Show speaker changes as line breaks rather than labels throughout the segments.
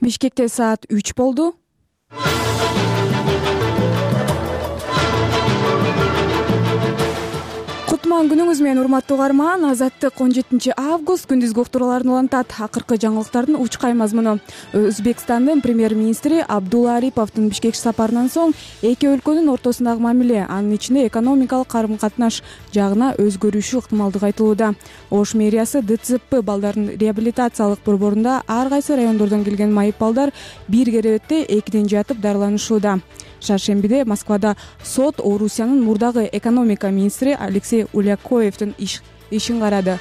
Бишкекте саат 3 болду. Кутман күнүңүз менен урматтуу угарман. Азаттык 17 август күндүзгү уктурууларын улантат. Акыркы жаңылыктардын учкай мазмуну. Өзбекстандын премьер-министри Абдулла Ариповдун Бишкек сапарынан соң эки өлкөнүн ортосундагы мамиле, анын ичинде экономикалык карым-катнаш жагына өзгөрүшү ыктымалдыгы айтылууда. Ош мэриясы ДЦП балдардын реабилитациялык борборунда ар кайсы райондордон келген майып балдар бир керебетте экиден жатып дарыланышууда. Шаршембиде Москвада сот Орусиянын мурдагы экономика министри Алексей Улякоевдин ишин карады.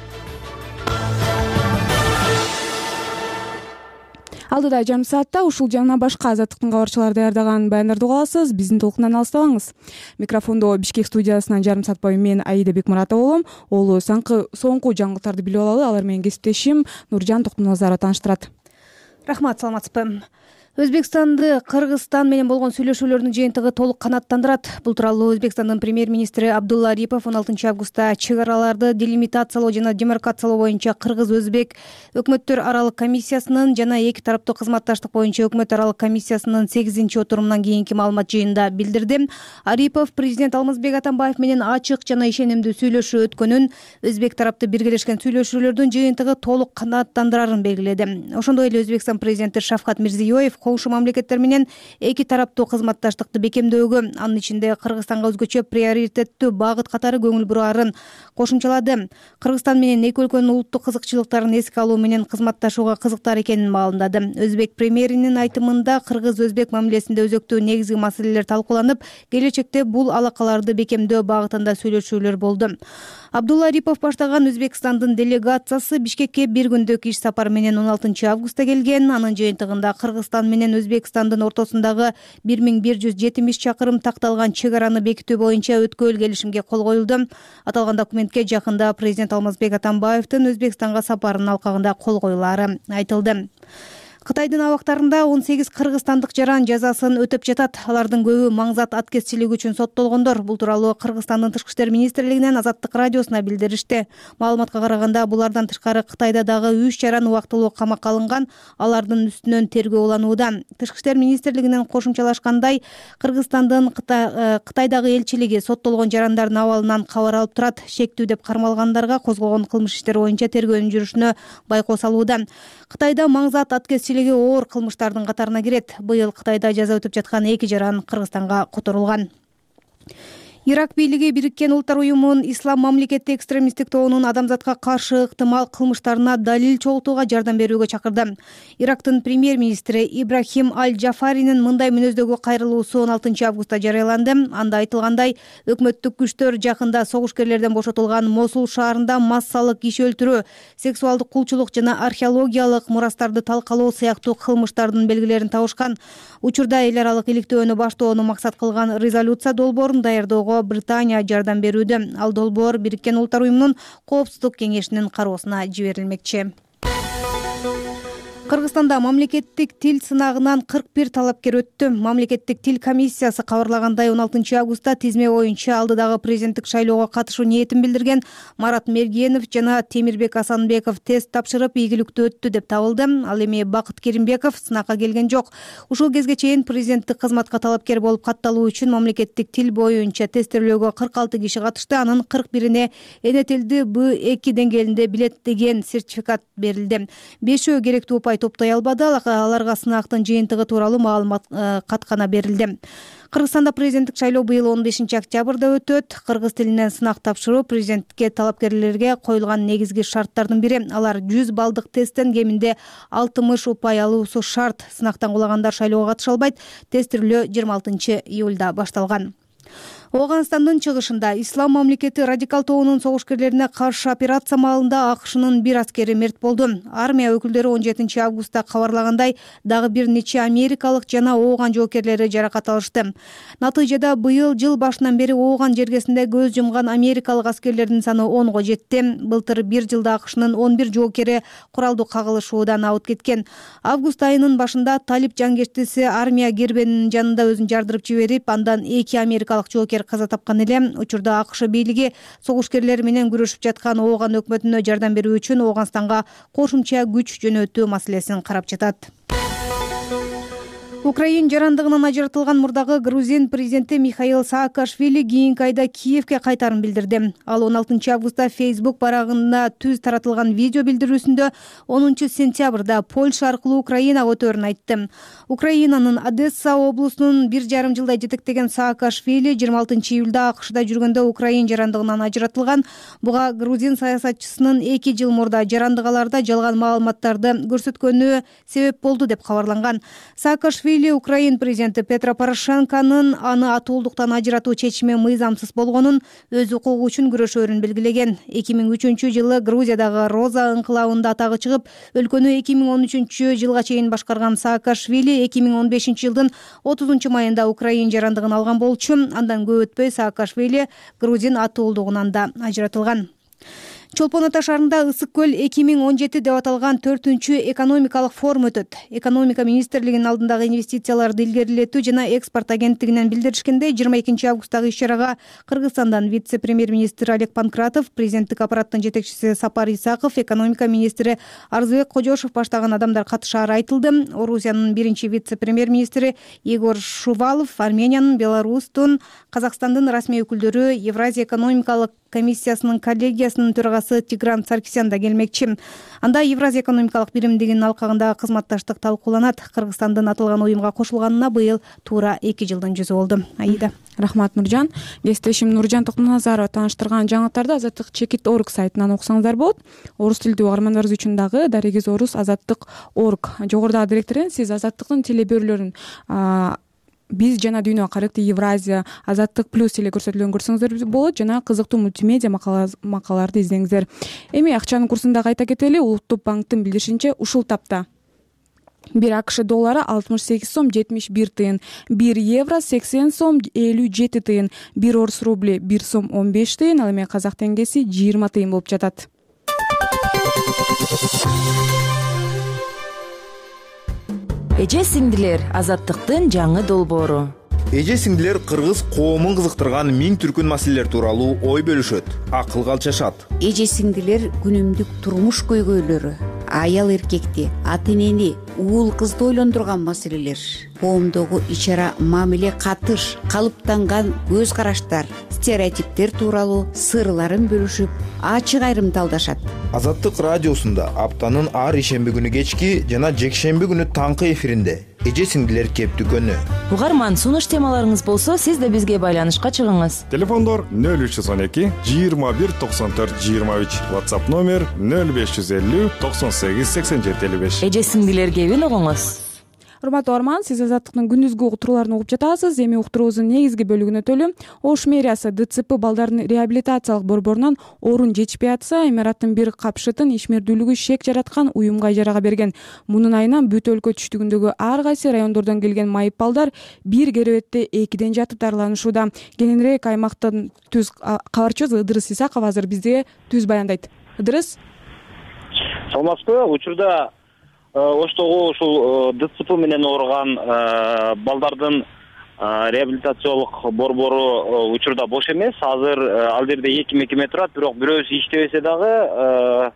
Алдыда жарым саатта ушул жана башка азаттыктын кабарчылары даярдаган баяндарды уга аласыз. Биздин толкундан алыстабаңыз. Микрофондо Бишкек студиясынан жарым саат бою мен Аида Бекмуратова болом. Олу соңку жаңылыктарды билип алалы. Алар менен кесиптешим Нуржан Токтоназарова тааныштырат.
Рахмат, саламатсызбы. Өзбекстанды Кыргызстан менен болгон сүйлөшүүлөрдүн жыйынтыгы толук канааттандырат. Бул тууралуу Өзбекстандын премьер-министри Абдулла Арипов 16 августта чек араларды делимитациялоо жана демаркациялоо боюнча Кыргыз-Өзбек өкмөттөр аралык комиссиясынын жана эки тараптуу кызматташтык боюнча өкмөт аралык комиссиясынын 8-отурумунан кийинки маалымат жыйынында билдирди. Арипов президент Алмазбек Атамбаев менен ачык жана ишенимдүү сүйлөшүү өткөнүн, өзбек тарапты биргелешкен сүйлөшүүлөрдүн жыйынтыгы толук канааттандырарын белгиледи. Ошондой эле Өзбекстан президенти Шавкат Мирзиёев коңшу мамлекеттер менен эки тараптуу кызматташтыкты бекемдөөгө, анын ичинде Кыргызстанга өзгөчө приоритеттүү багыт катары көңүл бураарын кошумчалады. Кыргызстан менен эки өлкөнүн улуттук кызыкчылыктарын эске алуу менен кызматташууга кызыктар экенин маалымдады. Өзбек премьеринин айтымында Кыргыз-Өзбек мамилесинде өзөктүү негизги маселелер талкууланып, келечекте бул алакаларды бекемдөө багытында сүйлөшүүлөр болду. Абдулла Арипов баштаган Өзбекстандын делегациясы Бишкекке бир күндүк иш сапары менен 16 августта келген. Анын жыйынтыгында Кыргызстан менен Өзбекстандын ортосундагы 1170 чакырым такталган чек араны бекитүү боюнча өткөл келишимге кол коюлду. Аталган документке жакында президент Алмазбек Атамбаевдин Өзбекстанга сапарынын алкагында кол коюлары айтылды. Кытайдын абактарында 18 кыргызстандык жаран жазасын өтөп жатат. Алардын көбү маңзат аткезчилик үчүн соттолгондор. Бул тууралуу Кыргызстандын Тышкы иштер министрлигинен Азаттык радиосуна билдиришти. Маалыматка караганда, булардан тышкары Кытайда дагы 3 жаран убактылуу камакка алынган, алардын үстүнөн тергөө уланууда. Тышкы иштер министрлигинен кошумчалашкандай, Кыргызстандын Кытайдагы элчилиги соттолгон жарандардын абалынан кабар алып турат. Шектүү деп кармалгандарга козголгон кылмыш иштери боюнча тергөөнүн жүрүшүнө байкоо салууда. Кытайда маңзат аткезчилиги оор кылмыштардын катарына кирет. Быйыл Кытайда жаза өтөп жаткан 2 жаран Кыргызстанга которулган. Ирак бийлиги Бириккен Улуттар уюмунун Ислам мамлекети экстремисттик тобунун адамзатка каршы ыктымал кылмыштарына далил чогултууга жардам берүүгө чакырды. Ирактын премьер-министри Ибрахим Аль-Джафаринин мындай мүнөздөгү кайрылуусу 16 августта жарыяланды. Анда айтылгандай, өкмөттүк күчтөр жакында согушкерлерден бошотулган Мосул шаарында массалык киши өлтүрүү, сексуалдык кулчулук жана археологиялык мурастарды талкалоо сыяктуу кылмыштардын белгилерин табышкан. Учурда эл аралык иликтөөнү баштоону максат кылган резолюция долбоорун даярдоого Британия жардам берүүдө. Ал долбоор Бириккен Улуттар уюмунун Коопсуздук кеңешинин кароосуна жиберилмекчи. Кыргызстанда мамлекеттик тил сынагынан 41 талапкер өттү. Мамлекеттик тил комиссиясы кабарлагандай, 16 августта тизме боюнча алдыдагы президенттик шайлоого катышуу ниетин билдирген Марат Мергенов жана Темирбек Асанбеков тест тапшырып ийгиликтүү өттү деп табылды. Ал эми Бакыт Керимбеков сынакка келген жок. Ушул кезге чейин президенттик кызматка талапкер болуп катталуу үчүн мамлекеттик тил боюнча тесттөөлөөгө 46 киши катышты. Анын 41-ине эне тилди B2 деңгээлинде билет деген сертификат берилди. 5өө керектүү упай топтой албады. Аларга сынактын жыйынтыгы тууралуу маалымат каткана берилди. Кыргызстанда президенттик шайлоо быйыл 15 октябрда өтөт. Кыргыз тилинен сынак тапшыруу президенттикке талапкерлерге коюлган негизги шарттардын бири. Алар 100 балдык тесттен кеминде 60 упай алуусу шарт. Сынактан кулагандар шайлоого катыша албайт. Тестирлөө 26 июлда башталган. Ооганстандын чыгышында Ислам мамлекети радикал тобунун согушкерлерине каршы операция маалында АКШнын бир аскери мерт болду. Армия өкүлдөрү 17 августта кабарлагандай, дагы бир нече америкалык жана ооган жоокерлери жаракат алышты. Натыйжада быйыл жыл башынан бери ооган жергесинде көз жумган америкалык аскерлердин саны 10го жетти. Былтыр бир жылда АКШнын 11 жоокери куралдуу кагылышуудан абыт кеткен. Август айынын башында талип жангештиси армия гербенинин жанында өзүн жардырып жиберип, андан 2 америкалык жоокер каза тапкан эле. Учурда АКШ бийлиги согушкерлер менен күрөшүп жаткан ооган өкмөтүнө жардам берүү үчүн Ооганстанга кошумча күч жөнөтүү маселесин карап жатат. Украин жарандыгынан ажыратылган мурдагы Грузин президенти Михаил Саакашвили кийинки айда Киевге кайтаарын билдирди. Ал 16 августта Facebook барагында түз таратылган видео билдирүүсүндө 10 сентябрда Польша аркылуу Украинага өтөөрүн айтты. Украинанын Одесса облусунун 1,5 жылдай жетектеген Саакашвили 26 июлда АКШда жүргөндө Украин жарандыгынан ажыратылган. Буга грузин саясатчысынын 2 жыл мурда жарандыгаларда жалган маалыматтарды көрсөткөнү себеп болду деп кабарланган. Саакашвили Украин президенти Петро Порошенконун аны атуулдуктан ажыратуу чечими мыйзамсыз болгонун, өз укугу үчүн күрөшөөрүн белгилеген. 2003 жылы Грузиядагы Роза ыңкылабында атагы чыгып, өлкөнү 2013 жылга чейин башкарган Саакашвили 2015 жылдын 30 майында Украин жарандыгын алган болчу. Андан көп өтпөй Саакашвили грузин атуулдугунан да ажыратылган. Чолпон Ата шаарында Ысык көл 2017 деп аталган 4-чү экономикалык форум өтөт. Экономика министрлигинин алдындагы инвестицияларды илгерилетүү жана экспорт агенттигинен билдиришкенде 22 августтагы иш-чарага Кыргызстандан вице-премьер-министр Олег Панкратов, президенттик аппараттын жетекчиси Сапар Исаков, экономика министри Арзыбек Кожошов баштаган адамдар катышаары айтылды. Орусиянын биринчи вице-премьер-министри Егор Шувалов, Армениянын, Беларустун, Казакстандын расмий өкүлдөрү, Евразия экономикалык комиссиясынын коллегиясынын төрагасы Тигран Саркисян да келмекчи. Анда Евразия экономикалык биримдигинин алкагында кызматташтык талкууланат. Кыргызстандын аталган уюмга кошулганына быйыл туура 2 жылдын жүзү болду. Аида.
Рахмат, Нуржан. Кесиптешим Нуржан Токтоназарова тааныштырган жаңылыктарды Азаттык Чекит.орг сайтынан окусаңыздар болот. Орус тилдүү угармандарыбыз үчүн дагы Дарегиз Орус Азаттык.орг. Жогорудагы директорден сиз Азаттыктын телебөрүлөрүн биз жана дүйнөгө карактуу Евразия, Азаттык плюс теле көрсөтүлгөн көрсөңүздөр болот жана кызыктуу мультимедиа макалаларды издеңиздер. Эми акчанын курсун дагы айта кетели. Улуттук банктын билдиришинче ушул тапта 1 АКШ доллары 68 сом 71 тыйын, 1 евро 80 сом 57 тыйын, 1 орус рубли 1 сом 15 тыйын, ал эми казак теңгеси 20 тыйын болуп жатат.
Эже сиңдилер, Азаттыктын жаңы долбоору.
Эже сиңдилер кыргыз коомун кызыктырган миң түркүн маселелер тууралуу ой бөлүшөт, акылга алчашат.
Эже сиңдилер күнүмдүк турмуш көйгөйлөрү, аял эркекти, ата энени, уул кызды ойлондурган маселелер, коомдогу ич-ара мамиле катыш, калыптанган көз караштар, стереотиптер тууралуу сырларын бөлүшүп, ачык айрымдалдашат.
Азаттык радиосунда аптанын ар ишемби күнү кечки жана жекшемби күнү таңкы эфиринде эже сиңдилер кептүкөнү.
Угарман, сунуш темаларыңыз болсо, сиз да бизге байланышка чыгыңыз.
Телефондор 0312 21 94 23, WhatsApp номер 0550 98 87 55.
Эже сиңдилер кебин угуңуз.
Урматтуу Арман, сиз Азаттыктын күндүзгү уктурууларын угуп жатасыз. Эми уктуруубуздун негизги бөлүгүнө өтөлү. Ош мэриясы ДЦП балдардын реабилитациялык борборунан орун жетишпей атса, имараттын бир капшытын ишмердүүлүгү шек жараткан уюмга ижарага берген. Мунун айынан бүт өлкө түштүгүндөгү ар кайсы райондордон келген майып балдар бир керебетте экиден жатып дарыланышууда. Кененирээк аймактын түз кабарчыбыз Ыдырыс Исаков азыр бизге түз баяндайт. Ыдырыс.
Саламатсызбы? Учурда Оштогу ушул ДЦП менен ооруган балдардын реабилитациялык борбору учурда бош эмес. Азыр ал жерде 2 мекеме турат, бирок бирөөсү иштебесе дагы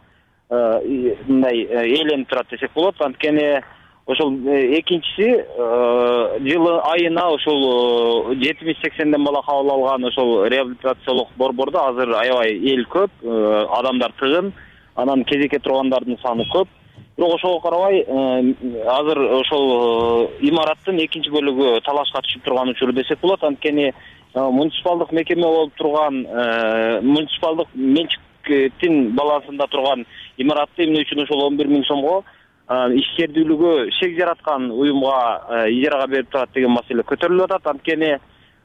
мындай ээленип турат десек болот. Анткени ошол экинчиси жылы айына ошол 70-80ден бала кабыл алган ошол реабилитациялык борбордо азыр аябай эл көп, адамдар тыгын, анан кезекке тургандардын саны көп. Бирок ошого карабай азыр ошол имараттын экинчи бөлүгү талашка түшүп турган учуру десек болот. Анткени муниципалдык мекеме болуп турган, муниципалдык менчиктин балансында турган имаратты эмне үчүн ошол 11 000 сомго ишкердүүлүгү шек жараткан уюмга ижарага берип турат деген маселе көтөрүлүп атат. Анткени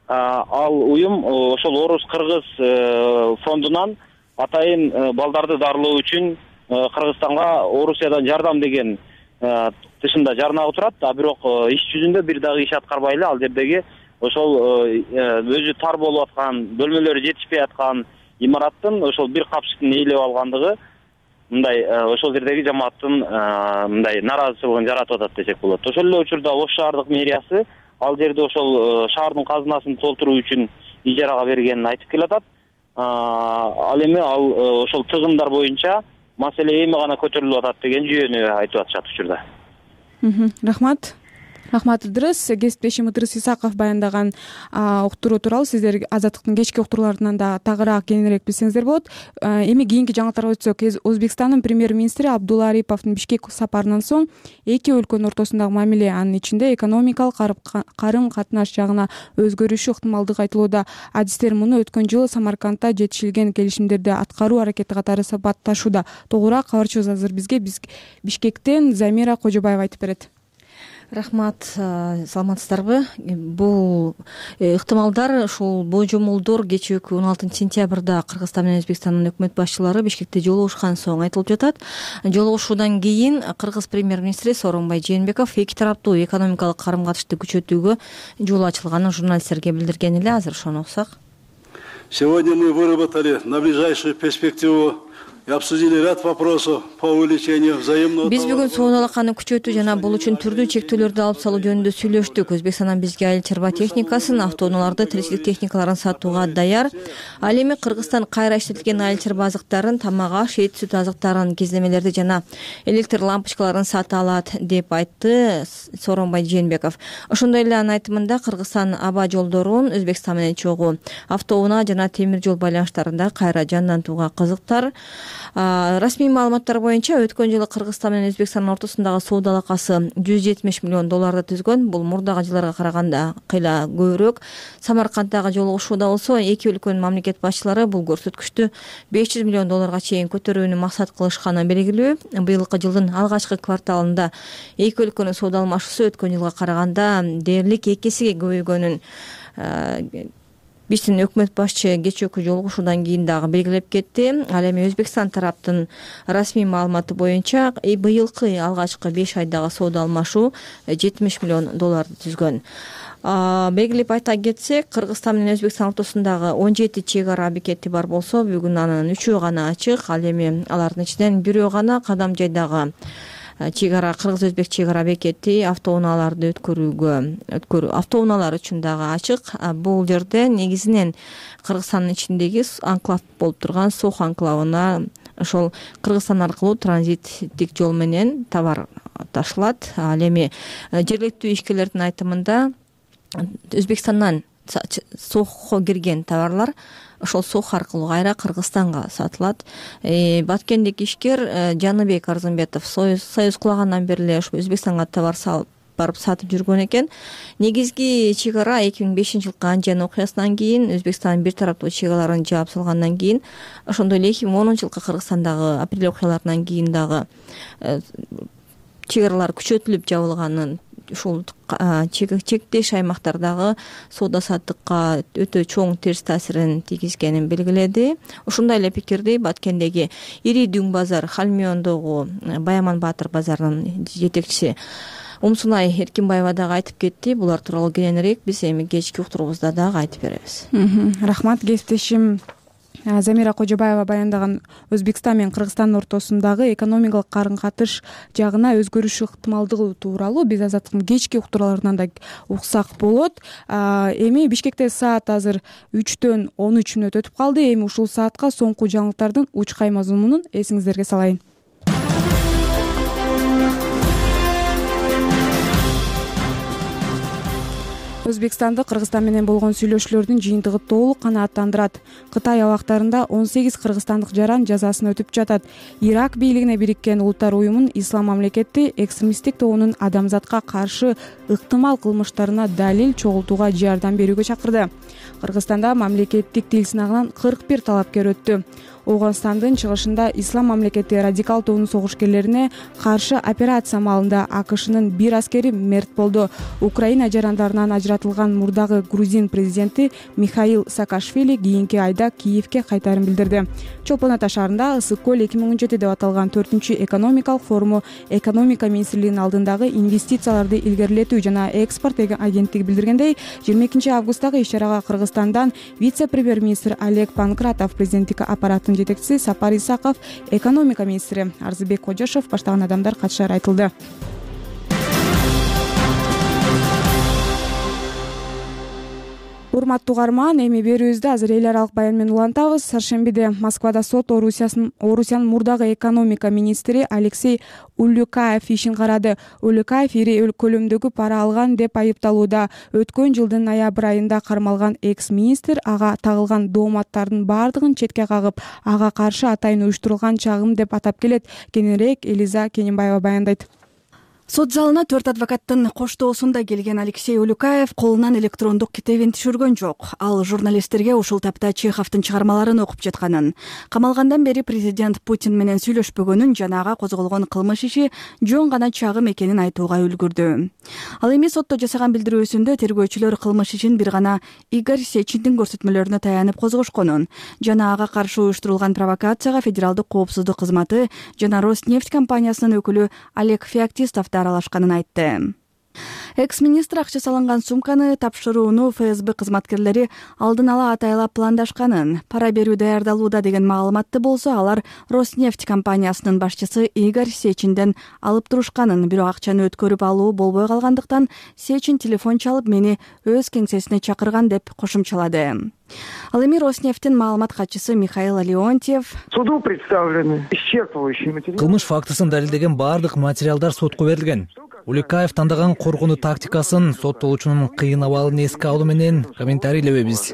ал уюм ошол Орус Кыргыз фондунан атайын балдарды дарылоо үчүн Кыргызстанга Орусиядан жардам деген тышында жарнагы турат. Бирок иш жүзүндө бир дагы иш аткарбай эле ал жердеги ошол өзү тар болуп аткан, бөлмөлөрү жетишпей аткан имараттын ошол бир капшытын ээлеп алгандыгы мындай ошол жердеги жамааттын мындай нааразычылыгын жаратып атат десек болот. Ошол эле учурда Ош шаардык мэриясы ал жерде ошол шаардын казынасын толтуруу үчүн ижарага бергенин айтып келатат. Ал эми ал ошол тыгындар боюнча маселе эми гана көтөрүлүп атат деген жүйөнү айтып атышат учурда.
Рахмат. рахмат ыдырыс. Кесиптешим Ыдырыс Исаков баяндаган уктуруу тууралуу сиздер Азаттыктын кечки уктурууларынан да тагыраак кеңирээк билсеңиздер болот. Эми кийинки жаңылыктарга өтсөк, Өзбекстандын премьер-министри Абдулла Ариповдун Бишкек сапарынан соң эки өлкөнүн ортосундагы мамиле, анын ичинде экономикалык карым-катнаш жагына өзгөрүшү ыктымалдыгы айтылууда. Адистер муну өткөн жылы Самаркандда жетишилген келишимдерди аткаруу аракети катары сапатташууда. Тогураак кабарчыбыз азыр бизге Бишкектен Замира Кожобаева айтып берет.
Рахмат, саламатсыздарбы? Бул ыктымалдар, ушул божомолдор кечээки 16 сентябрда Кыргызстан менен Өзбекстандын өкмөт башчылары Бишкекте жолугушкан соң айтылып жатат. Жолугушуудан кийин Кыргыз премьер-министри Сооронбай Жээнбеков эки тараптуу экономикалык карым-катышты күчөтүүгө жол ачылганын журналисттерге билдирген эле. Азыр ошону уксак.
Сегодня мы выработали на ближайшую перспективу и обсудили ряд вопросов по увеличению взаимного.
Биз бүгүн соода алаканы күчөтүү жана бул үчүн түрдүү чектөөлөрдү алып салуу жөнүндө сүйлөштүк. Өзбекстандан бизге айыл чарба техникасын, автоунааларды, тиричилик техникаларын сатууга даяр. Ал эми Кыргызстан кайра иштетилген айыл чарба азыктарын, тамак аш, эт сүт азыктарын, кезлемелерди жана электр лампочкаларын сата алат деп айтты Сооронбай Жээнбеков. Ошондой эле анын айтымында Кыргызстан аба жолдорун Өзбекстан менен чогуу автоунаа жана темир жол байланыштарында кайра жандантууга кызыктар. Расмий маалыматтар боюнча өткөн жылы Кыргызстан менен Өзбекстандын ортосундагы соода алакасы $170 миллион түзгөн. Бул мурдагы жылдарга караганда кыйла көбүрөөк. Самарканддагы жолугушууда болсо эки өлкөнүн мамлекет башчылары бул көрсөткүчтү $500 миллион чейин көтөрүүнү максат кылышканы белгилүү. Быйылкы жылдын алгачкы кварталында эки өлкөнүн соода алмашуусу өткөн жылга караганда дээрлик 2 эсеге көбөйгөнүн биздин өкмөт башчы кечээки жолугушуудан кийин дагы белгилеп кетти. Ал эми Өзбекстан тараптын расмий маалыматы боюнча быйылкы алгачкы 5 айдагы соода алмашуу $70 миллион түзгөн. Белгилеп айта кетсек, Кыргызстан менен Өзбекстан ортосундагы 17 чек ара бекети бар болсо, бүгүн анын 3-өө гана ачык. Ал эми алардын ичинен 1-өө гана Кадам жайдагы чек ара, Кыргыз-Өзбек чек ара бекети автоунааларды өткөрүү автоунаалар үчүн дагы ачык. Бул жерде негизинен Кыргызстандын ичиндеги анклав болуп турган Сох анклавына ошол Кыргызстан аркылуу транзиттик жол менен товар ташылат. Ал эми жергиликтүү ишкерлердин айтымында Өзбекстандан Сохко кирген товарлар ошол Сох аркылуу кайра Кыргызстанга сатылат. Баткендик ишкер Жаныбек Арзымбетов Союз кулагандан бери эле ошо Өзбекстанга товар барып сатып жүргөн экен. Негизги чек ара 2005 жылкы Анжан окуясынан кийин Өзбекстандын бир тараптуу чек араларын жаап салгандан кийин, ошондой эле 2010 жылкы Кыргызстандагы апрель окуяларынан кийин дагы чек аралар күчөтүлүп жабылганын, ушул чектеш аймактардагы соода саттыкка өтө чоң терс таасирин тийгизгенин белгиледи. Ушундай эле пикирди Баткендеги ири дүң базар Халмиондогу Баяман Баатыр базарынын жетекчиси Умсунай Эркинбаева дагы айтып кетти. Булар тууралуу кененирээк биз эми кечки уктуруубузда дагы айтып беребиз.
Рахмат. Кесиптешим Замира Кожобаева баяндаган Өзбекстан менен Кыргызстандын ортосундагы экономикалык карым-катыш жагына өзгөрүш ыктымалдыгы тууралуу биз Азаттыктын кечки уктурууларынан да уксак болот. Эми Бишкекте саат азыр 3-төн 13 мүнөт өтүп калды. Эми ушул саатка соңку жаңылыктардын учкай мазмунун эсиңиздерге салайын. Өзбекстанды Кыргызстан менен болгон сүйлөшүүлөрдүн жыйынтыгы толук канааттандырат. Кытай абактарында 18 кыргызстандык жаран жазасын өтүп жатат. Ирак бийлигине Бириккен Улуттар уюмун ислам мамлекети экстремисттик тобунун адамзатка каршы ыктымал кылмыштарына далил чогултууга жардам берүүгө чакырды. Кыргызстанда мамлекеттик тил сынагынан 41 талапкер өттү. Ооганстандын чыгышында ислам мамлекети радикал тобунун согуш-келлерине каршы операция маалында АКШнын бир аскери мерт болду. Украина жарандарынан ажыратылган мурдагы грузин президенти Михаил Саакашвили кийинки айда Киевке кайтарын билдирди. Чолпон Ата шаарында Ысык көл 2017 деп аталган 4-чү экономикалык форуму экономика министрлигинин алдындагы инвестицияларды илгерилетүү жана экспорт агенттиги билдиргендей, 22 августтагы иш-чарага Кыргызстандан вице-премьер-министр Олег Панкратов, президенттик аппараттын жетекчиси Сапар Исаков, экономика министри Арзыбек Кожошов баштаган адамдар катышары айтылды. урматтуу угарман, эми берүүбүздү азыр эл аралык баян менен улантабыз. Шаршембиде Москвада сот Орусиянын мурдагы экономика министри Алексей Улюкаев ишин карады. Улюкаев ири көлөмдөгү пара алган деп айыпталууда. Өткөн жылдын ноябрь айында кармалган экс-министр ага тагылган дооматтардын баардыгын четке кагып, ага каршы атайын уюштурулган чагым деп атап келет. Кененирээк Элиза Кененбаева баяндайт.
Сот залына 4 адвокаттын коштоосунда келген Алексей Улюкаев колунан электрондук китебин түшүргөн жок. Ал журналисттерге ушул тапта Чеховдун чыгармаларын окуп жатканын, камалгандан бери президент Путин менен сүйлөшпөгөнүн жана ага козголгон кылмыш иши жөн гана чагым экенин айтууга үлгүрдү. Ал эми сотто жасаган билдирүүсүндө тергөөчүлөр кылмыш ишин бир гана Игорь Сечиндин көрсөтмөлөрүнө таянып козгошконун жана ага каршы уюштурулган провокацияга федералдык коопсуздук кызматы жана Роснефть компаниясынын өкүлү Олег Феоктистов аралашканын айтты. Экс-министр акча салынган сумканы тапшырууну ФСБ кызматкерлери алдын ала атайлап пландашканын, пара берүү даярдалууда деген маалыматты болсо алар Роснефть компаниясынын башчысы Игорь Сечинден алып турушканын, бирок акчаны өткөрүп алуу болбой калгандыктан Сечин телефон чалып мени өз кеңсесине чакырган деп кошумчалады. Ал эми Роснефтьтин маалымат катчысы Михаил Леонтьев
суду представлены исчерпывающие материалы.
Кылмыш фактысын далилдеген баардык материалдар сотко берилген. Улюкаев тандаган коргонуу тактикасын соттолуучунун кыйын абалын эске алуу менен комментарийлебейбиз.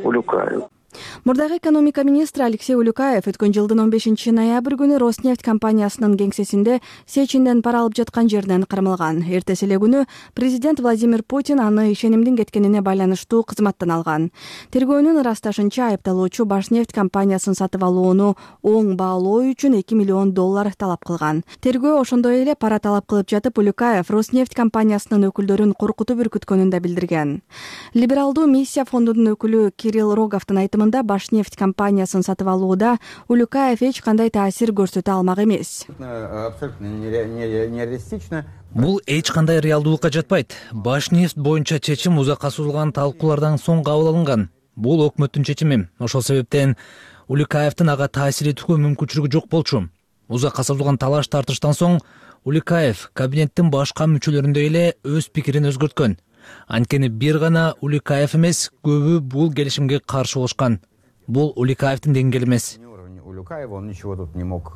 Мурдагы экономика министри Алексей Улюкаев өткөн жылдын 15 ноябрь күнү Роснефть компаниясынын кеңсесинде Сечинден пара алып жаткан жерден кармалган. Эртеси эле күнү президент Владимир Путин аны ишенимдин кеткенине байланыштуу кызматтан алган. Тергөөнүн ырасташынча айыпталуучу Башнефть компаниясын сатып алууну оң баалоо үчүн $2 миллион талап кылган. Тергөө ошондой эле пара талап кылып жатып Улюкаев Роснефть компаниясынын өкүлдөрүн коркутуп үркүткөнүн да билдирген. Либералдуу миссия фондунун өкүлү Кирилл Роговдун айтымында Башнефть компаниясын сатып алууда Улюкаев эч кандай таасир көрсөтө алмак эмес.
Бул эч кандай реалдуулукка жатпайт. Башнефть боюнча чечим узакка созулган талкуулардан соң кабыл алынган. Бул өкмөттүн чечими. Ошол себептен Улюкаевдин ага таасир этүүгө мүмкүнчүлүгү жок болчу. Узакка созулган талаш тартыштан соң Улюкаев кабинеттин башка мүчөлөрүндөй эле өз пикирин өзгөрткөн. Анткени бир гана Улюкаев эмес, көбү бул келишимге каршы болушкан. Бул Улюкаевдин деңгээли эмес.
Он ничего тут не мог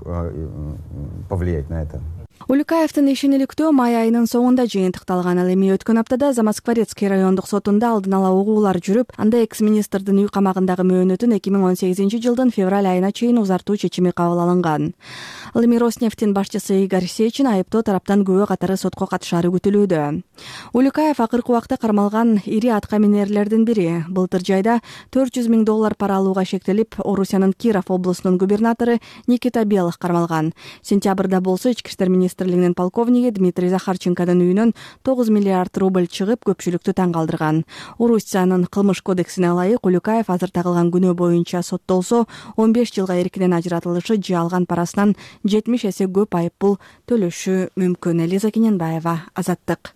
повлиять на это.
Улюкаевдин ишин иликтөө май айынын соңунда жыйынтыкталган. Ал эми өткөн аптада Замоскворецкий райондук сотунда алдын ала угуулар жүрүп, анда экс-министрдин үй камагындагы мөөнөтүн 2018 жылдын февраль айына чейин узартуу чечими кабыл алынган. Ал эми Роснефтьтин башчысы Игорь Сечин айыптоо тараптан күбө катары сотко катышары күтүлүүдө. Улюкаев акыркы убакта кармалган ири атка минерлердин бири. Былтыр жайда $400 миң пара алууга шектелип, Орусиянын Киров облусунун губернатору Никита Белых кармалган. Сентябрда болсо ички иштер министрлигинин полковниги Дмитрий Захарченконун үйүнөн 9 миллиард рубль чыгып, көпчүлүктү таң калтырган. Орусиянын кылмыш кодексине ылайык Улюкаев азыр тагылган күнөө боюнча соттолсо 15 жылга эркинен ажыратылышы же алган парасынан 70 эсе көп айыппул төлөшү мүмкүн. Элиза Кененбаева, Азаттык.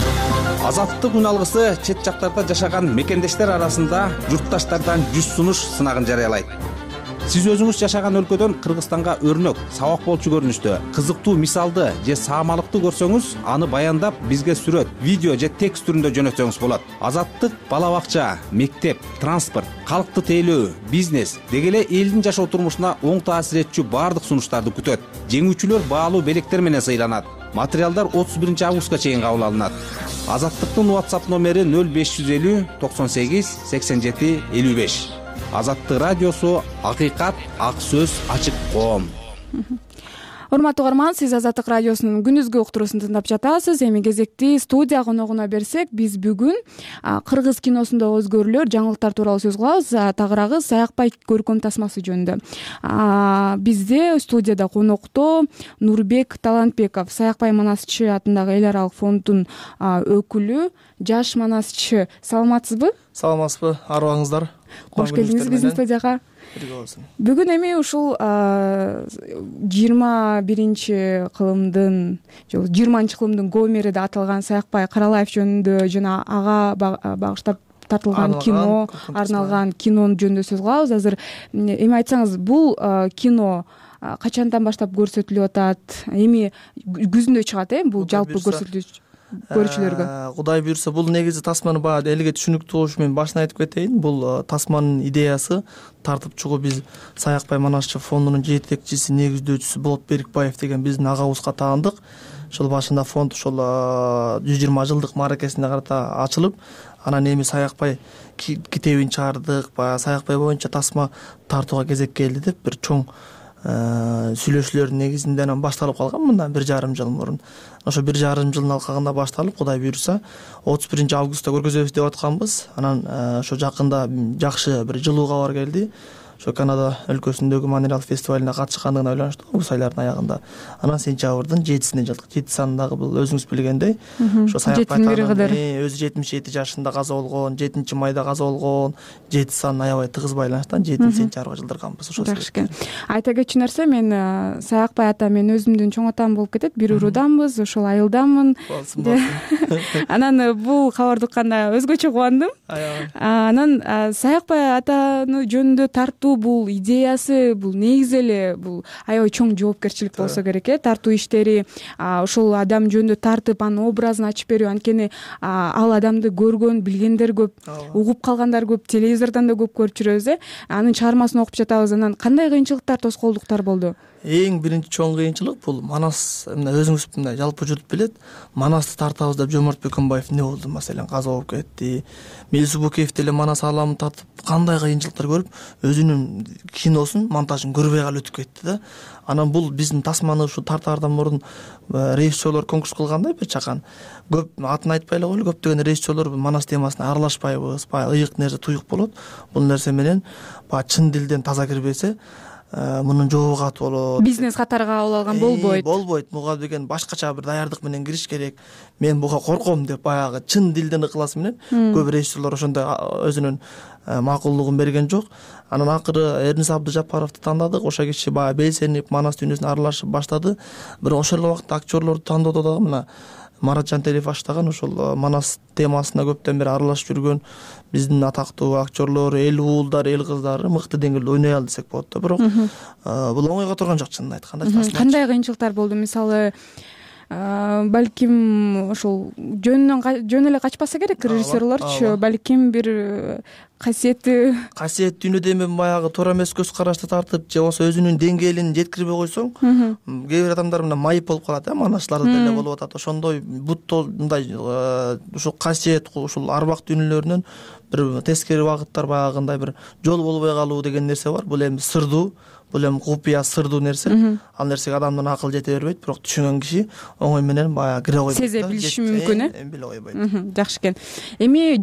Азаттык күн алгысы чет жактарда жашаган мекендештер арасында журтташтардан 100 сунуш сынагын жарыялайт. Сиз өзүңүз жашаган өлкөдөн Кыргызстанга өрнөк, сабак болчу көрүнүштө, кызыктуу мисалды же саамалыкты көрсөңүз, аны баяндап бизге сүрөт, видео же текст түрүндө жөнөтсөңүз болот. Азаттык бала бакча, мектеп, транспорт, калкты тейлөө, бизнес деги эле элдин жашоо турмушуна оң таасир этчү баардык сунуштарды күтөт. Жеңүүчүлөр баалуу белектер менен сыйланат. Материалдар 31 августка чейин кабыл алынат. Азаттыктын WhatsApp номери 0550 98 87 55. Азаттык радиосу, акыйкат, ак сөз, ачык коом.
Урматтуу угарман, сиз Азаттык радиосунун күндүзгү уктуруусун тыңдап жатасыз. Эми кезекти студия коногуна берсек, биз бүгүн кыргыз киносундагы өзгөрүүлөр, жаңылыктар тууралуу сөз кылабыз. Тагыраагы Саякбай көркөм тасмасы жөнүндө. Бизде студияда конокто Нурбек Талантбеков, Саякбай Манасчы атындагы эл аралык фонддун өкүлү. Жаш Манасчы, саламатсызбы?
Саламатсызбы, арыбаңыздар.
Кош келдиңиз биздин студияга. Бүгүн эми ушул 21 кылымдын, 20 кылымдын Гомери деп аталган Саякбай Каралаев жөнүндө жана ага багыштап тартылган кино, арналган кинонун жөнүндө сөз кылабыз. Азыр эми айтсаңыз, бул кино качандан баштап көрсөтүлүп атат? Эми күзүндө чыгат, бул жалпы көрсөтүлүш? көрүүчүлөргө?
Кудай буйрса бул негизи тасманы баягы элге түшүнүктүү болушу менен башынан айтып кетейин. Бул тасманын идеясы тартып чыгуу. Биз Саякбай Манасчы фондунун жетекчиси, негиздөөчүсү Болот Берикбаев деген биздин агабызга таандык. Ошол башында фонд ошол 120 жылдык мааракесине карата ачылып, анан эми Саякбай китебин чыгардык, баягы Саякбай боюнча тасма тартууга кезек келди деп бир чоң сүйлөшүүлөрдүн негизинде анан башталып калган мындан 1,5 жыл мурун. Ошо 1,5 жылдын алкагында башталып, Кудай буйрса 31 августта көргөзөбүз деп атканбыз. Анан ошо жакында жакшы бир жылуу кабар келди. Ошо Канада өлкөсүндөгү Монреаль фестивалине катышкандыгына байланыштуу август айларынын аягында. Анан сентябрдын 7-сине жылдык. 7 санындагы бул өзүңүз билгендей, ошо Саякбай өзү 77 жашында каза болгон, 7 майда каза болгон, 7 санын аябай тыгыз байланыштан 7-сентябрга жылдырганбыз. Ошо
жакшы. Айта кетчү нерсе, мен Саякбай ата мен өзүмдүн чоң атам болуп кетет. Бир урууданбыз, ошол айылдамын. Анан бул кабарды укканда өзгөчө кубандым. Анан Саякбай атаны жөнүндө тартуу бул идеясы, бул негизи эле бул аябай чоң жоопкерчилик болсо керек тартуу иштери, ошол адам жөнүндө тартып анын образын ачып берүү. Анткени ал адамды көргөн, билгендер көп, угуп калгандар көп, телевизордон да көп көрүп жүрөбүз. Анын чыгармасын окуп жатабыз. Анан кандай кыйынчылыктар, тоскоолдуктар болду?
Эң биринчи чоң кыйынчылык бул Манас, мына өзүңүз мындай жалпы журт билет. Манасты тартабыз деп Жоморт Бөкөнбаев эмне болду? Маселен, каза болуп кетти. Мелис Букеев деле Манас ааламын тартып кандай кыйынчылыктар көрүп, өзүнүн киносун, монтажын көрбөй калып өтүп кетти да. Анан бул биздин тасманы ушу тартаардан мурун режиссерлор конкурс кылгандай бир чакан. Көп атын айтпай эле коелу, көптөгөн режиссерлор Манас темасына аралашпайбыз, баягы ыйык нерсе, туюк болот. Бул нерсе менен баягы чын дилден таза кирбесе, мунун жообу катуу болот.
Бизнес катары кабыл алган болбойт.
Болбойт. Буга деген башкача бир даярдык менен кириш керек. Мен буга корком деп баягы чын дилден ыкыласы менен көп режиссерлор ошондой өзүнүн макулдугун берген жок. Анан акыры Эрнис Абдыжапаровду тандадык. Ошо киши баягы белсенип Манас дүйнөсүнө аралашып баштады. Бирок ошол эле убакта актерлорду тандоодо дагы мына Маратжан Телиев баштаган ошол Манас темасына көптөн бери аралашып жүргөн биздин атактуу актерлор, эл уулдар, эл кыздары мыкты деңгээлде ойной алды десек болот да. Бирок бул оңойго турган жок, чынын айтканда.
Кандай кыйынчылыктар болду? Мисалы, балким ошол жөн эле качпаса керек режиссерлорчу, балким бир касиет дүйнөдө эми баягы туура эмес көз карашты тартып, же болбосо өзүнүн деңгээлин жеткирбей койсоң, кээ бир адамдар мына майып болуп калат, Манасларда деле болуп атат. Ошондой мындай ушул касиет, ушул арбак дүйнөлөрүнөн бир тескери багыттар, баягындай бир жол болбой калуу деген нерсе бар. Бул эми сырдуу, бул эми купуя, сырдуу нерсе. Ал нерсеге адамдын акыл жете бербейт, бирок түшүнгөн киши оңой менен баягы кире койбойт. Сезе билиши мүмкүн,
биле койбойт.
Жакшы экен. Эми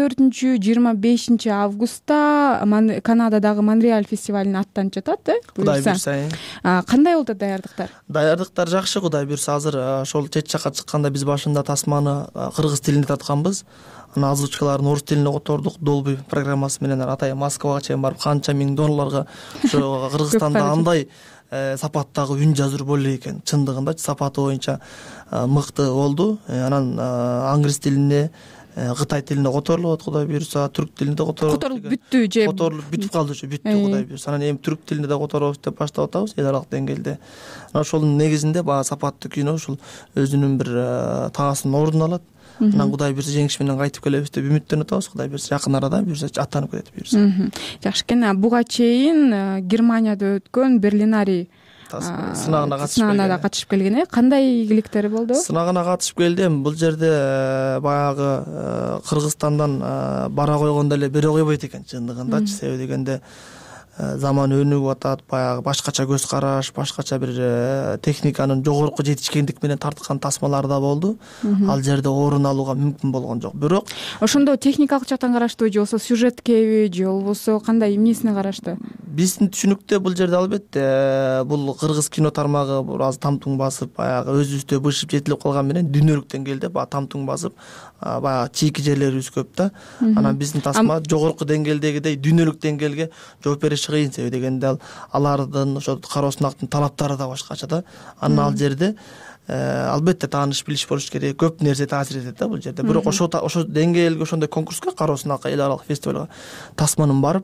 24-25 августта Канададагы Монреаль фестивалине аттанып жатат,
Кудай буйрса.
Кандай болду даярдыктар?
Даярдыктар жакшы, Кудай буйрса. Азыр ошол чет жакка чыкканда биз башында тасманы кыргыз тилинде тартканбыз. Анан озвучкаларын орус тилине котордук. Dolby программасы менен атайын Москвага чейин барып канча миң долларга ошо Кыргызстанда андай сапаттагы үн жазуу боло экен. Чындыгында сапаты боюнча мыкты болду. Анан англис тилине, Кытай тилине которулуп, Кудай буйрса, түрк тилинде
которулуп бүттү же?
Которулуп бүтүп калды же, бүттү Кудай буйрса. Анан эми түрк тилинде да которобуз деп баштап атабыз эл аралык деңгээлде. Анан ошонун негизинде баягы сапаттуу кино ушул өзүнүн бир таасын ордун алат. Анан Кудай буйрса жеңиш менен кайтып келебиз деп үмүттөнүп атабыз. Кудай буйрса жакын арада буйрса аттанып кетет буйрса. Жакшы
экен. Буга чейин Германияда өткөн Берлинарий
сынагына
катышып келген. Кандай ийгиликтери болду?
Сынагына катышып келдим. Бул жерде баягы Кыргызстандан бара койгондо эле бере койбойт экен чындыгындачы. Себеби дегенде заман өнүгүп атат, баягы башкача көз караш, башкача бир техниканын жогорку жетишкендик менен тарткан тасмалар да болду. Ал жерде орун алууга мүмкүн болгон жок. Бирок
ошондо техникалык жактан караштуу же болбосо сюжеткеби же болбосо кандай эмнесине карашты?
Биздин түшүнүктө бул жерде албетте бул кыргыз кино тармагы бир аз тамтуң басып, баягы өзүбүздө бышып жетилип калган менен дүйнөлүк деңгээлде баягы тамтуң басып, баягы чийки жерлерибиз көп да. Анан биздин тасма жогорку деңгээлдегидей дүйнөлүк деңгээлге жооп бериш кыйын. Себеби дегенде алардын ошо кароо сынактын талаптары да башкача да. Анан ал жерде албетте тааныш билиш болуш керек. Көп нерсе таасир этет да бул жерде. Бирок ошо деңгээлге, ошондой конкурска, кароо сынакка, эл аралык фестивалга тасманын барып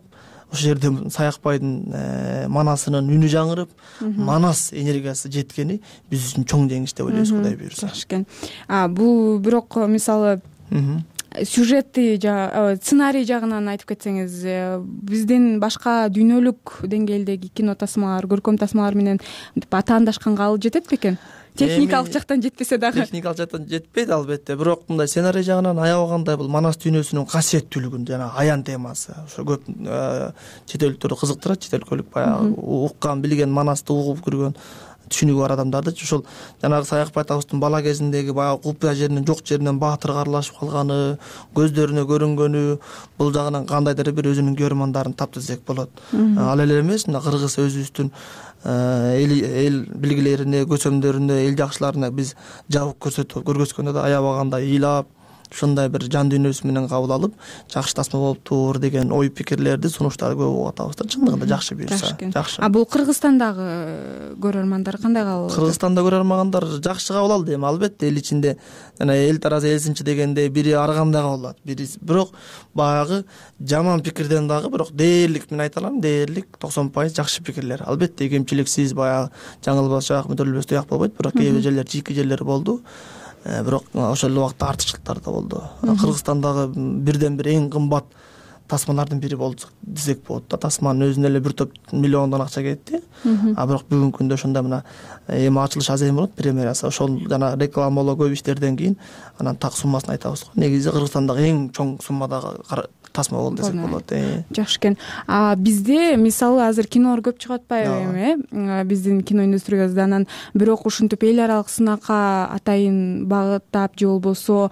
ошол жерде Саякбайдын манасынын үнү жаңырып, манас энергиясы жеткени биз үчүн чоң жеңиш деп ойлойбуз, Кудай буйрса.
Жакшы экен. Бул бирок мисалы сюжетти сценарий жагынан айтып кетсеңиз, биздин башка дүйнөлүк деңгээлдеги кино тасмалар, көркөм тасмалар менен атаандашканга ал жетет бекен? Техникалык жактан жетпесе дагы.
Техникалык жактан жетпейт албетте, бирок мындай сценарий жагынан аябагандай бул манас дүйнөсүнүн касиеттүүлүгүн жана аян темасы ошо көп чет элдиктерди кызыктырат. Чет өлкөлүк баягы уккан, билген, манасты угуп көргөн, түшүнүгү бар адамдарды ошол жанагы Саякбай атабыздын бала кезиндеги баягы купуя жеринен, жок жеринен баатырга аралашып калганы, көздөрүнө көрүнгөнү, бул жагынан кандайдыр бир өзүнүн көрөрмандарын тапты десек болот. Ал эле эмес, мына кыргыз өзүбүздүн эл билгилерине, көсөмдөрүнө, эл жакшыларына биз жабык көргөзгөндө да аябагандай ыйлап, ушундай бир жан дүйнөсү менен кабыл алып, жакшы тасма болуптур деген ой пикирлерди, сунуштарды көп угуп атабыз да. Чындыгында жакшы буюрса. Жакшы.
Бул Кыргызстандагы көрөрмандар кандай кабыл алат?
Кыргызстанда көрөрмандар жакшы кабыл алды эми, албетте эл ичинде жана эл таразы эл сынчы дегенде бири ар кандай кабыл алат, бири бирок баягы жаман пикирден дагы бирок дээрлик, мен айта алам, дээрлик 90% жакшы пикирлер. Албетте кемчиликсиз, баягы жаңылбашак, мүдүрүлбөс тияк болбойт, бирок кээ бир жерлер жийки жерлер болду. Бирок ошол эле убакта артыкчылыктар да болду. Кыргызстандагы бирден бир эң кымбат тасмалардын бири болду десек болот да. Тасманын өзүнө эле 1 топ миллиондон акча кетти. Бирок бүгүнкү күндө ошондо мына эми ачылыш аз эми болот, премьерасы. Ошол жана рекламалоо көп иштерден кийин анан так суммасын айтабыз го. Негизи Кыргызстандагы эң чоң суммадагы тасма болду десек болот.
Жакшы экен. Бизде мисалы азыр кинолор көп чыгып атпайбы эми? Биздин кино индустриясында анан бирок ушинтип эл аралык сынакка атайын багыттап же болбосо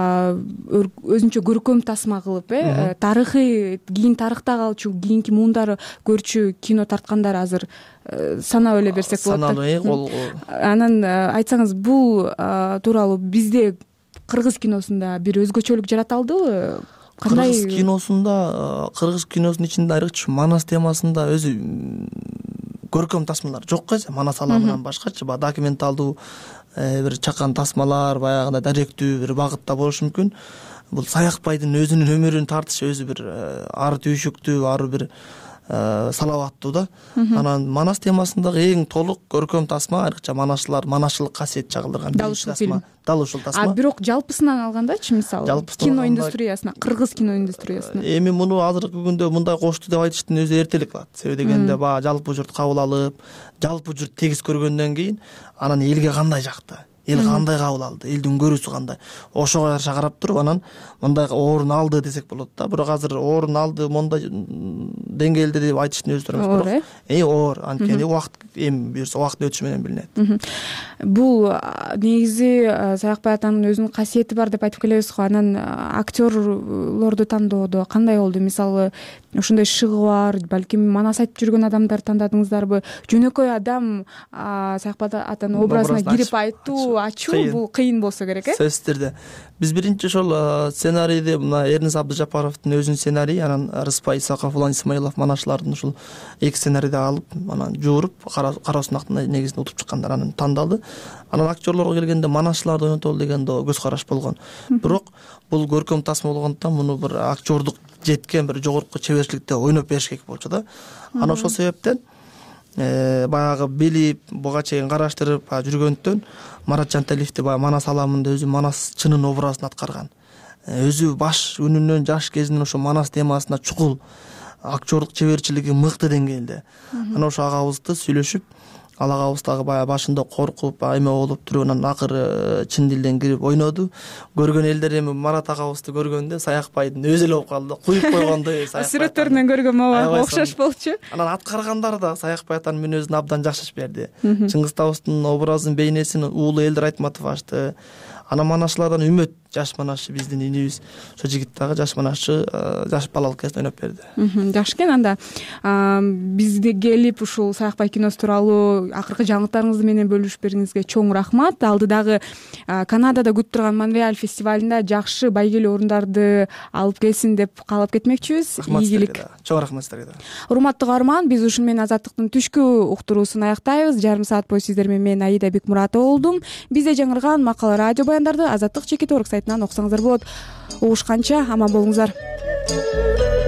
өзүнчө көркөм тасма кылып, тарыхый кийин тарыхта калчу, кийинки муундары көрчү кино тарткандар азыр санап эле берсек болот.
Саналуу.
Анан айтсаңыз, бул тууралуу бизде кыргыз киносунда бир өзгөчөлүк жарата алдыбы?
Кыргыз киносунун ичинде айрыкча манас темасында өзү көркөм тасмалар жок эсе, манас аламынан башкачы, документалдуу бир чакан тасмалар, баягындай даректүү бир багытта болушу мүмкүн. Бул Саякбайдын өзүнүн өмүрүн тартышы өзү бир ар түйшүктүү, ар бир салаваттуу да. Анан манас темасындагы эң толук көркөм тасма айрыкча манасчылык касиет чагылдырган тасма. Дал ушул тасма.
Бирок жалпысынан алгандачы, мисалы кино индустриясына, кыргыз кино индустриясына.
Эми муну азыркы күндө мындай кошту деп айтыштын өзү эртелик кылат. Себеби дегенде баягы жалпы журт кабыл алып, жалпы журт тегиз көргөндөн кийин анан элге кандай жакты, эл кандай кабыл алды, элдин көрүүсү кандай, ошого жараша карап туруп анан мындай орун алды десек болот да. Бирок азыр орун алды мондай деңгээлде деп айтыштын өзү турат. Бирок оор, анткени убакыт эми буюрса убакыт өтүшү менен билинет.
Бул негизи Саякбай атанын өзүнүн касиети бар деп айтып келебиз го. Анан актерлорду тандоодо кандай болду? Мисалы ошондой шыгы бар, балким манас айтып жүргөн адамдар тандадыңыздарбы? Жөнөкөй адам Саякбай атанын образына кирип айтуу, ачуу бул кыйын болсо керек,
Сөзсүз түрдө. Биз биринчи ошол сценарийди мына Эрнис Абдыжапаровдун өзүнүн сценарийи, анан Рыспай Исаков, Улан Исмаилов манашчылардын ушул эки сценарийди алып, анан жууруп, кара сунактын негизинде утуп чыккандар, анан тандалды. Анан актерлорго келгенде манашчыларды ойнотолу деген көз караш болгон. Бирок бул көркөм тасма болгондуктан муну бир актердук жеткен бир жогорку чеберчиликте ойноп бериш керек болчу да. Анан ошол себептен баягы билип, буга чейин караштырып жүргөндөн Марат Жанталиевди баягы манас аламында өзү манас чынын образын аткарган. Өзү баш үнүнөн, жаш кезинен ошо манас темасына чукул, актердук чеберчилиги мыкты деңгээлде. Анан ошо агабызды сүйлөшүп, ал агабыз дагы баягы башында коркуп, эме болуп туруп, анан акыры чын дилден кирип ойноду. Көргөн элдер эми Марат агабызды көргөндө Саякбайдын өзү эле болуп калды, куюп койгондой.
Сүрөттөрүнөн көргөн моба окшош болчу.
Анан аткаргандар да Саякбай атанын мүнөзүн абдан жакшырып берди. Чыңгыз Табыстын образын, бейнесин уулу Элдер Айтматов ачты. Анан манашчылардан Үмөт, жаш манашчы, биздин инибиз, ошо жигит дагы жаш манашчы, жаш балалык кезинде ойноп берди.
Жакшы экен. Анда бизде келип ушул Саякбай киносу тууралуу акыркы жаңылыктарыңызды менен бөлүшүп бергениңизге чоң рахмат. Алдыдагы Канадада күтүп турган Монреаль фестивалында жакшы байгелүү орундарды алып келсин деп каалап кетмекчибиз. Ийгилик.
Чоң рахмат силерге да.
Урматтуу каарман, биз ушун менен Азаттыктын түшкү уктуруусун аяктайбыз. Жарым саат бою сиздер менен мен Аида Бекмуратова болдум. Бизде жаңырган макала радио баяндарды Азаттык чекит орг сайтынан окусаңыздар болот. Угушканча аман болуңуздар.